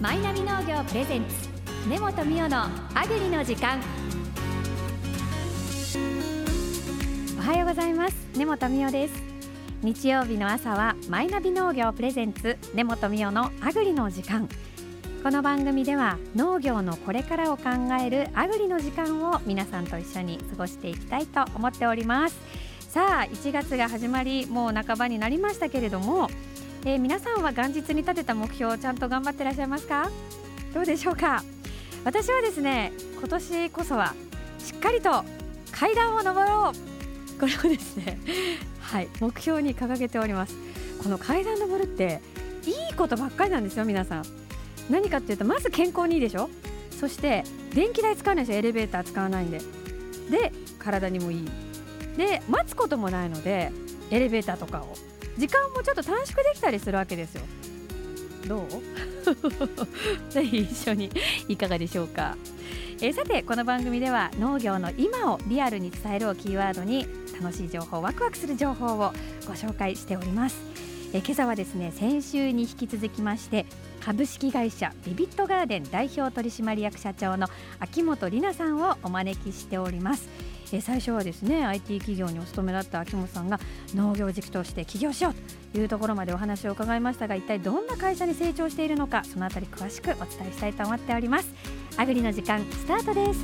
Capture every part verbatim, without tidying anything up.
マイナビ農業プレゼンツ根本美代のアグリの時間。おはようございます。根本美代です。日曜日の朝はマイナビ農業プレゼンツ根本美代のアグリの時間。この番組では農業のこれからを考えるアグリの時間を皆さんと一緒に過ごしていきたいと思っております。さあいちがつが始まり、もう半ばになりましたけれども、えー、皆さんは元日に立てた目標をちゃんと頑張っていらっしゃいますか？どうでしょうか？私はですね、今年こそはしっかりと階段を登ろう、これをですねはい、目標に掲げております。この階段登るっていいことばっかりなんですよ。皆さん何かっていうと、まず健康にいいでしょ。そして電気代使わないでしょ。エレベーター使わないんで。で体にもいいで、待つこともないのでエレベーターとかを時間もちょっと短縮できたりするわけですよ。どうぜひ一緒にいかがでしょうか。えー、さてこの番組では農業の今をリアルに伝えるをキーワードに楽しい情報、ワクワクする情報をご紹介しております。えー、今朝はですね、先週に引き続きまして株式会社ビビットガーデン代表取締役社長の秋元里奈さんをお招きしております。えー、最初はですね アイティー 企業にお勤めだった秋元さんが農業軸として起業しようというところまでお話を伺いましたが、一体どんな会社に成長しているのか、そのあたり詳しくお伝えしたいと思っております。アグリの時間スタートです。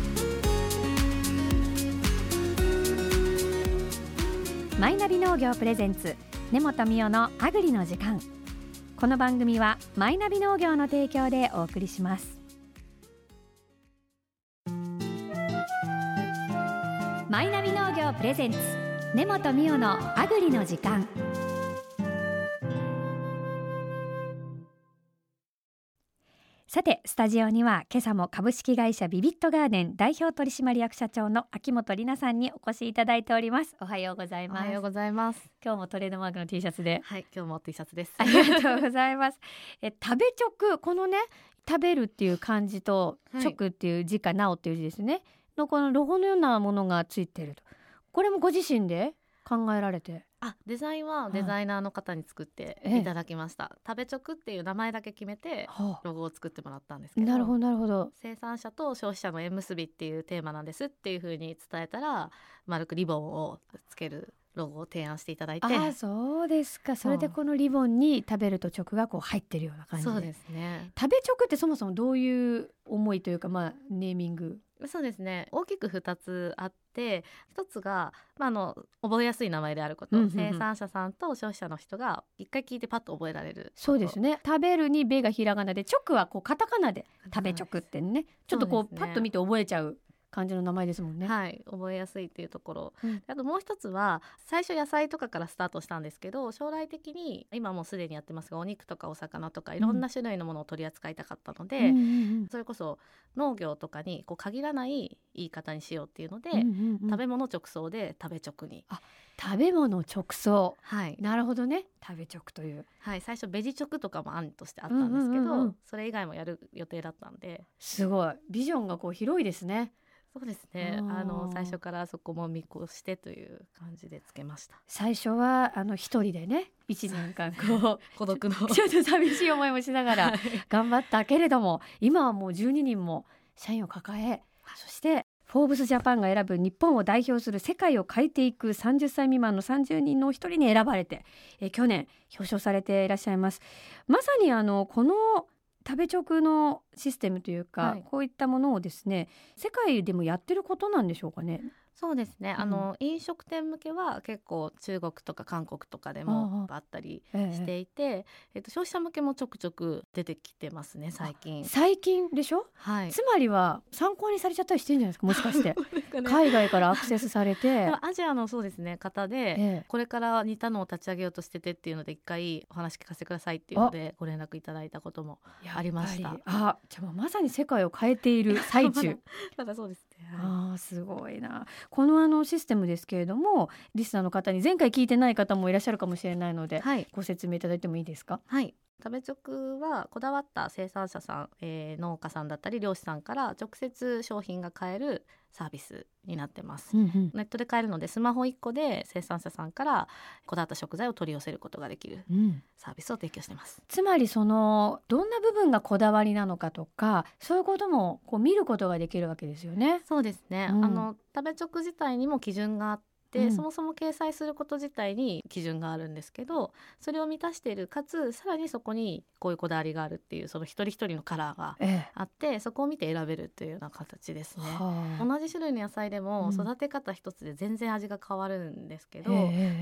マイナビ農業プレゼンツ根本美代のアグリの時間。この番組はマイナビ農業の提供でお送りします。マイナビ農業プレゼンツ根本美代のアグリの時間。さてスタジオには今朝も株式会社ビビットガーデン代表取締役社長の秋元里奈さんにお越しいただいております。おはようございます。 おはようございます。 今日もトレードマークの T シャツで。 はい、今日も T シャツです。 ありがとうございます。え食べ直、このね食べるっていう漢字と、はい、直っていう字かなおっていう字ですねのこのロゴのようなものがついていると、これもご自身で考えられて？ あ、デザインはデザイナーの方に作っていただきました。はい、食べ直っていう名前だけ決めてロゴを作ってもらったんですけど、 なるほどなるほど。 生産者と消費者の縁結びっていうテーマなんですっていう風に伝えたら、丸くリボンをつけるロゴを提案していただいて。 あ、そうですか。それでこのリボンに食べると直がこう入ってるような感じで。 そうですね。 食べ直ってそもそもどういう思いというか、まあ、ネーミング？ そうですね、大きくふたつあって、ひとつが、まあ、あの覚えやすい名前であること、うんうんうん、生産者さんと消費者の人が一回聞いてパッと覚えられること。 そうですね。食べるにべがひらがなで、直はこうカタカナで食べ直ってね、ちょっとこう、ね、パッと見て覚えちゃう感じの名前ですもんね。 はい、覚えやすいっていうところ、うん、あともう一つは最初野菜とかからスタートしたんですけど、将来的に今もうすでにやってますが、お肉とかお魚とかいろんな種類のものを取り扱いたかったので、うんうんうん、それこそ農業とかにこう限らない言い方にしようっていうので、うんうんうん、食べ物直送で食べ直に。 あ、食べ物直送、 はい、 なるほどね。食べ直という、 はい、最初ベジ直とかも案としてあったんですけど、うんうんうん、それ以外もやる予定だったんで。 すごいビジョンがこう広いですね。 そうですね、あの最初からそこも見越してという感じでつけました。 最初はあの一人でねいちねんかんこう孤独のちょっと寂しい思いもしながら頑張ったけれども、今はもうじゅうににんも社員を抱え、そしてフォーブスジャパンが選ぶ日本を代表する世界を変えていくさんじゅっさい未満のさんじゅうにんのお一人に選ばれて、え去年表彰されていらっしゃいます。まさにあのこの食べ直のシステムというか、はい、こういったものをですね世界でもやってることなんでしょうかね。 そうですね、うん、あの飲食店向けは結構中国とか韓国とかでもあったりしていて、えええっと、消費者向けもちょくちょく出てきてますね最近。 最近でしょ、はい、つまりは参考にされちゃったりしてるんじゃないですか、もしかして、ね、海外からアクセスされてアジアのそうですね方で、ええ、これから似たのを立ち上げようとしててっていうので一回お話聞かせてくださいっていうのでご連絡いただいたこともありました。 あ、じゃあまさに世界を変えている最中まだそうですね、はい、 あ、すごいな。このあのシステムですけれども、リスナーの方に前回聞いてない方もいらっしゃるかもしれないので、はい、ご説明いただいてもいいですか？ はい、 食べ直はこだわった生産者さん、えー、農家さんだったり漁師さんから直接商品が買えるサービスになってます、うんうん、ネットで買えるのでスマホいっこで生産者さんからこだわった食材を取り寄せることができるサービスを提供してます、うん、 つまりそのどんな部分がこだわりなのかとかそういうこともこう見ることができるわけですよね。 そうですね、うん、あの食べ直自体にも基準があってで、うん、そもそも掲載すること自体に基準があるんですけどそれを満たしているかつさらにそこにこういうこだわりがあるっていうその一人一人のカラーがあって、ええ、そこを見て選べるというような形ですね。同じ種類の野菜でも育て方一つで全然味が変わるんですけど、うん、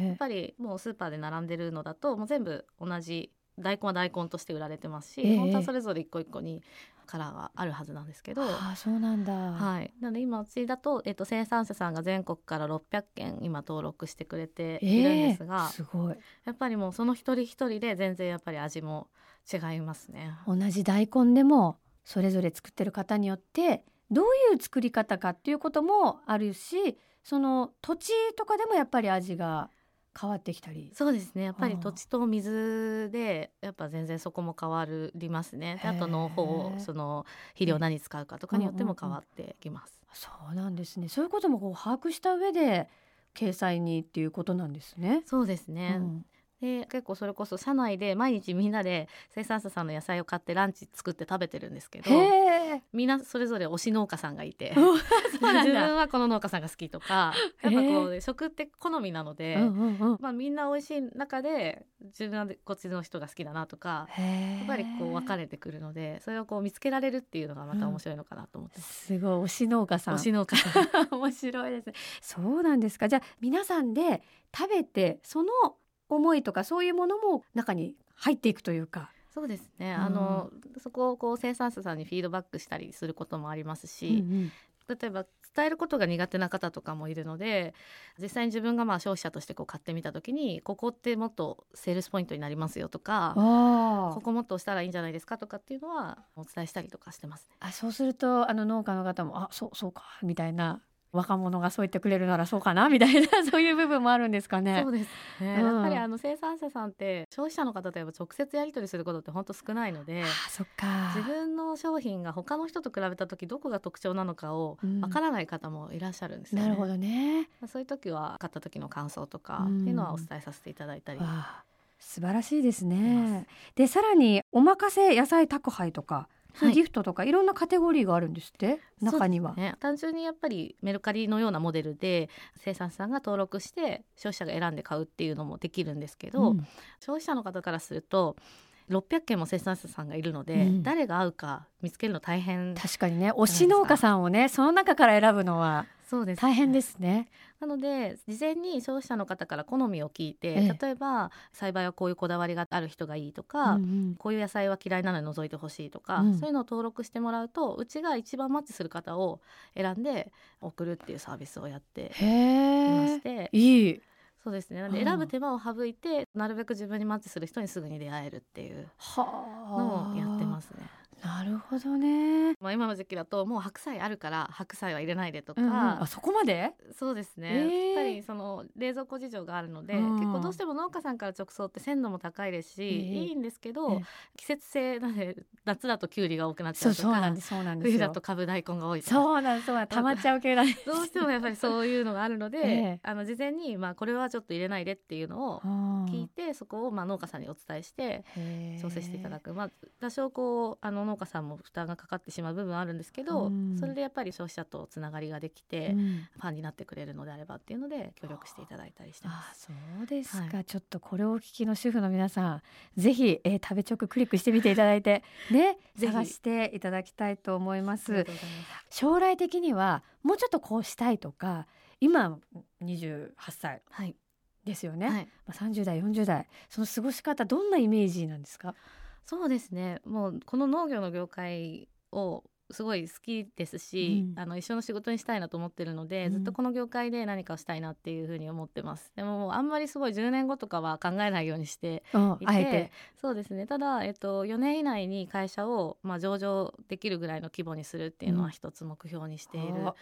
やっぱりもうスーパーで並んでるのだともう全部同じ大根は大根として売られてますし、ええ、本当はそれぞれ一個一個にカラーがあるはずなんですけど、 あ、そうなんだ、 はい、なので今うちだと、えっと、生産者さんが全国からろっぴゃっけん今登録してくれているんですが、 えー、すごい。 やっぱりもうその一人一人で全然やっぱり味も違いますね。 同じ大根でもそれぞれ作ってる方によってどういう作り方かっていうこともあるしその土地とかでもやっぱり味が変わってきたり。 そうですね、やっぱり土地と水でやっぱ全然そこも変わりますね。であと農法その肥料何使うかとかによっても変わってきます、 うんうんうん、そうなんですね。そういうこともこう把握した上で掲載にっていうことなんですね。 そうですね、うん、で結構それこそ社内で毎日みんなで生産者さんの野菜を買ってランチ作って食べてるんですけどみんなそれぞれ推し農家さんがいて自分はこの農家さんが好きとかやっぱこう食って好みなので、うんうんうん、まあ、みんな美味しい中で自分はこっちの人が好きだなとかやっぱりこう分かれてくるのでそれをこう見つけられるっていうのがまた面白いのかなと思ってます、 うん、すごい推し農家さん推し農家さん面白いですね。そうなんですか。じゃあ皆さんで食べてその思いとかそういうものも中に入っていくというか。 そうですね、うん、あのそこをこう生産者さんにフィードバックしたりすることもありますし、うんうん、例えば伝えることが苦手な方とかもいるので実際に自分がまあ消費者としてこう買ってみた時にここってもっとセールスポイントになりますよとかここもっと押したらいいんじゃないですかとかっていうのはお伝えしたりとかしてますね。 あ、そうするとあの農家の方もあ、そうそうかみたいな若者がそう言ってくれるならそうかなみたいなそういう部分もあるんですかね。 そうですね、うん、やっぱりあの生産者さんって消費者の方とやっぱ直接やり取りすることって本当少ないので、 あ、そっか、 自分の商品が他の人と比べた時どこが特徴なのかをわからない方もいらっしゃるんですよね、 うん、なるほどね。 そういう時は買った時の感想とかっていうのはお伝えさせていただいたり、うん、 素晴らしいですね。でさらにおまかせ野菜宅配とかそういうギフトとか、はい、いろんなカテゴリーがあるんですって中には。 ね、単純にやっぱりメルカリのようなモデルで生産者さんが登録して消費者が選んで買うっていうのもできるんですけど、うん、消費者の方からするとろっぴゃっけんも生産者さんがいるので、うん、誰が合うか見つけるの大変。 確かにね、推し農家さんをねその中から選ぶのは大変ですね。 なので事前に消費者の方から好みを聞いて、ええ、例えば栽培はこういうこだわりがある人がいいとか、うんうん、こういう野菜は嫌いなので除いてほしいとか、うん、そういうのを登録してもらうとうちが一番マッチする方を選んで送るっていうサービスをやっていまして。 いい。 そうですね、なので選ぶ手間を省いてなるべく自分にマッチする人にすぐに出会えるっていうのをやってますね。 なるほどね。 まあ、今の時期だともう白菜あるから白菜は入れないでとか、 うんうん、あ、そこまで。 そうですね、えー、やっぱりその冷蔵庫事情があるので、うん、結構どうしても農家さんから直送って鮮度も高いですし、えー、いいんですけど、えー、季節性なので夏だとキュウリが多くなっちゃうとか、 そうそうなんです、そうなんですよ。 冬だと株大根が多いとか、 そうなんです、そうなんです、溜まっちゃう系だねどうしてもやっぱりそういうのがあるので、えー、あの事前にまあこれはちょっと入れないでっていうのを聞いて、そこをまあ農家さんにお伝えして調整していただく、まあ、多少こうあの農家さんも負担がかかってしまう部分はあるんですけど、うん、それでやっぱり消費者とつながりができて、うん、ファンになってくれるのであればっていうので協力していただいたりしてます。 あ、そうですか、はい、ちょっとこれをお聞きの主婦の皆さんぜひ、えー、食べ直クリックしてみていただいてね探していただきたいと思います。ありがとうございます。将来的にはもうちょっとこうしたいとか、今にじゅうはっさいですよね、はい、まあ、さんじゅうだいよんじゅうだいその過ごし方どんなイメージなんですか？ そうですね、もうこの農業の業界をすごい好きですし、うん、あの一緒の仕事にしたいなと思ってるので、うん、ずっとこの業界で何かをしたいなっていうふうに思ってます。でももうあんまりすごいじゅうねんごとかは考えないようにしていて、あえてそうですね、ただ、えっと、よねん以内に会社を、まあ、上場できるぐらいの規模にするっていうのは一つ目標にしている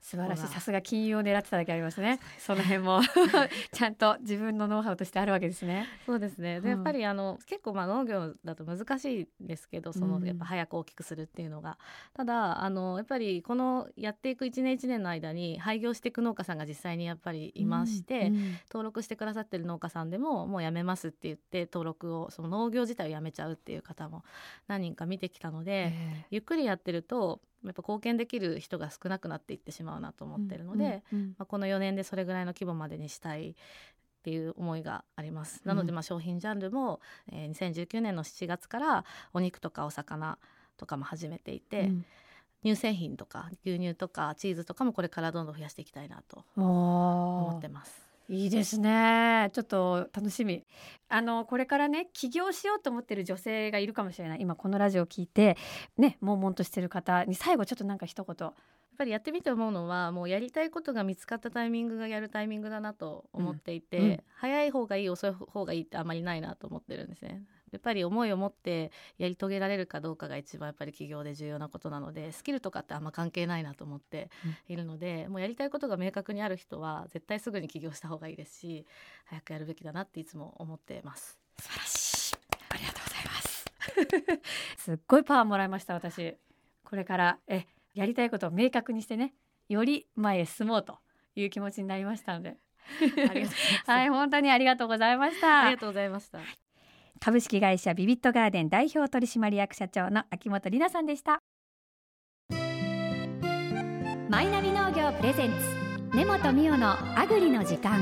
素晴らしい。さすが金融を狙ってただけありますね。その辺もちゃんと自分のノウハウとしてあるわけですね。 そうですね。で、やっぱりあの結構まあ農業だと難しいですけど、そのやっぱ早く大きくするっていうのが、うん、ただあのやっぱりこのやっていくいちねんいちねんの間に廃業していく農家さんが実際にやっぱりいまして、うんうん、登録してくださってる農家さんでももうやめますって言って登録を、その農業自体をやめちゃうっていう方も何人か見てきたので、ゆっくりやってるとやっぱ貢献できる人が少なくなっていってしまうなと思ってるので、うんうんうん、まあ、このよねんでそれぐらいの規模までにしたいっていう思いがあります。なのでまあ商品ジャンルも、えー、にせんじゅうきゅうねんのしちがつからお肉とかお魚とかも始めていて、うん、乳製品とか牛乳とかチーズとかもこれからどんどん増やしていきたいなと思ってます。 いいですね。ちょっと楽しみ。あのこれからね起業しようと思ってる女性がいるかもしれない。今このラジオを聞いてね悶々としてる方に最後ちょっとなんか一言。 やっぱりやってみて思うのは、もうやりたいことが見つかったタイミングがやるタイミングだなと思っていて、うんうん、早い方がいい遅い方がいいってあまりないなと思ってるんですね。やっぱり思いを持ってやり遂げられるかどうかが一番やっぱり起業で重要なことなので、スキルとかってあんま関係ないなと思っているので、うん、もうやりたいことが明確にある人は絶対すぐに起業した方がいいですし、早くやるべきだなっていつも思ってます。 素晴らしい。ありがとうございますすっごいパワーもらいました。私これからえやりたいことを明確にしてね、より前へ進もうという気持ちになりましたのでありがとうございます。はい、本当にありがとうございました。 ありがとうございました。 株式会社ビビットガーデン代表取締役社長の秋元里奈さんでした。マイナビ農業プレゼンツ根本美代のアグリの時間。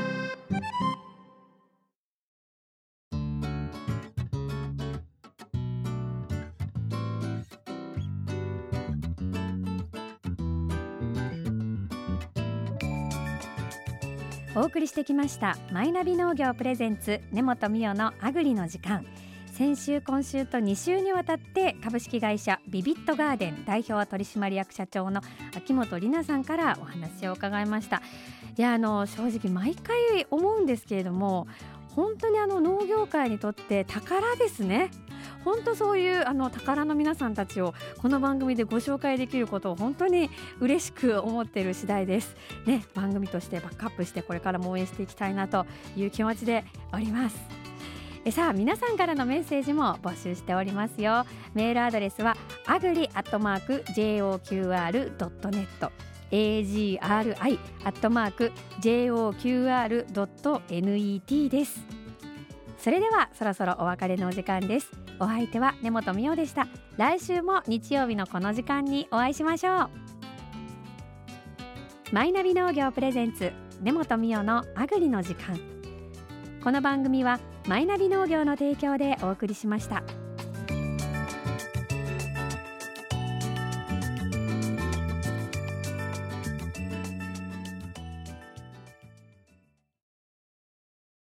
お送りしてきましたマイナビ農業プレゼンツ根本美代のアグリの時間。先週今週とに週にわたって株式会社ビビットガーデン代表取締役社長の秋元里奈さんからお話を伺いました。いやあの正直毎回思うんですけれども、本当にあの農業界にとって宝ですね。本当そういうあの宝の皆さんたちをこの番組でご紹介できることを本当に嬉しく思っている次第です、ね、番組としてバックアップしてこれからも応援していきたいなという気持ちでおります。えさあ皆さんからのメッセージも募集しておりますよ。メールアドレスは アグリ アットマーク ジェイオーキューアール ドットネット エージーアールアイ アットマーク ジェイオーキューアール ドットネット です。それではそろそろお別れのお時間です。お相手は根本美代でした。来週も日曜日のこの時間にお会いしましょう。マイナビ農業プレゼンツ根本美代のアグリの時間。この番組はマイナビ農業の提供でお送りしました。